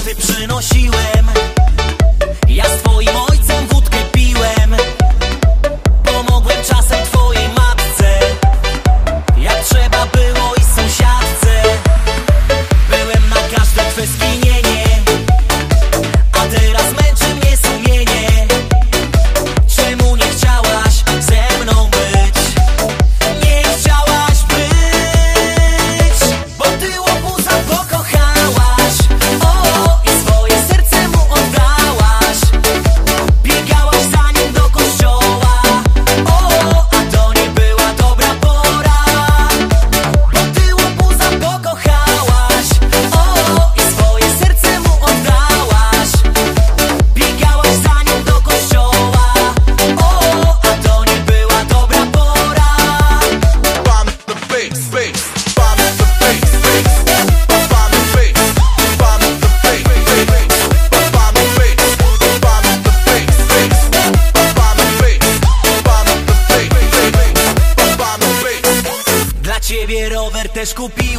kłopoty przynosiłem. Ja z twoim ojcem wódkę piłem. Pomogłem czasem twojej matce, jak trzeba było i sąsiadce. Byłem na każde twe skinienie, a teraz męczy mnie sumienie. Czemu nie chciałaś ze mną być? Nie chciałaś być, bo ty łobuza pokochałaś. O, i swoje serce mu oddałaś. Biegałaś za nim do kościoła. O, a to nie była dobra pora, bo ty łobuza pokochałaś. O, i swoje serce mu oddałaś. Biegałaś za nim do kościoła. O, a to nie była dobra pora. Bomb the bass, bass, bomb the bass, bass, bomb the bass, bomb the bass, bass, bomb the bass, bomb the bass, bass, bomb the bass, bomb the bass, bass, bomb the bass. Dla ciebie rower też kupiłem.